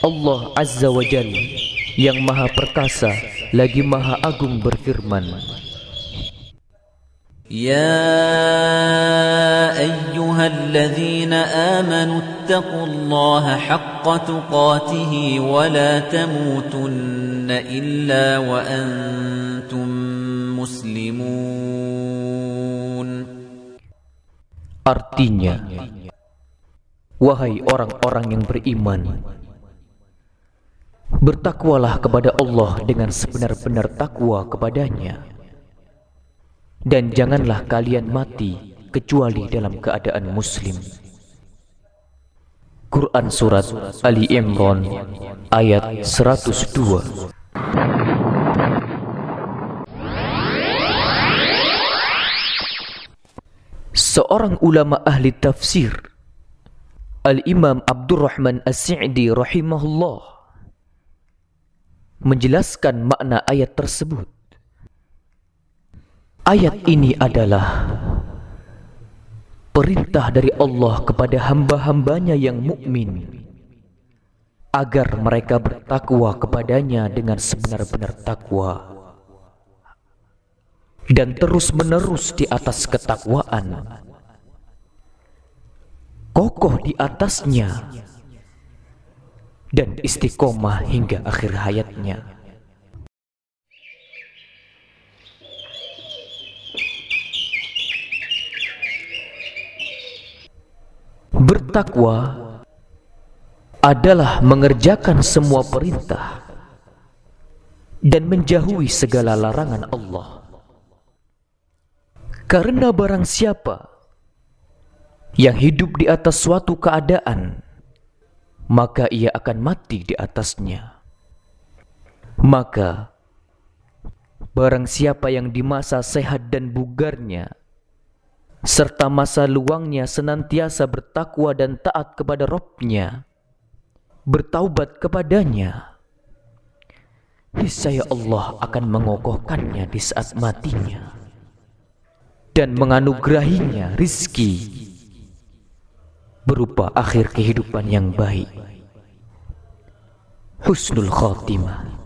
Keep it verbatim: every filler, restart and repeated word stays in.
Allah Azza wa Jalla yang Maha Perkasa lagi Maha Agung berfirman, Ya ayyuhalladzina amanu ittaqullaha haqqa tuqatih wa la tamutunna illa wa antum muslimun. Artinya, wahai orang-orang yang beriman, bertakwalah kepada Allah dengan sebenar-benar takwa kepadanya, dan janganlah kalian mati kecuali dalam keadaan muslim. Quran Surat Ali Imran ayat seratus dua. Seorang ulama ahli tafsir, Al-Imam Abdurrahman As-Sa'di rahimahullah, menjelaskan makna ayat tersebut. Ayat ini adalah perintah dari Allah kepada hamba-hambanya yang mukmin agar mereka bertakwa kepadanya dengan sebenar-benar takwa dan terus-menerus di atas ketakwaan, kokoh di atasnya, dan istiqomah hingga akhir hayatnya. Bertakwa adalah mengerjakan semua perintah dan menjauhi segala larangan Allah. Karena barang siapa yang hidup di atas suatu keadaan, maka ia akan mati di atasnya. Maka barang siapa yang di masa sehat dan bugarnya serta masa luangnya senantiasa bertakwa dan taat kepada Rabb-Nya, bertaubat kepadanya, niscaya Allah akan mengokohkannya di saat matinya dan menganugerahinya rizki berupa akhir kehidupan yang baik, husnul khatimah.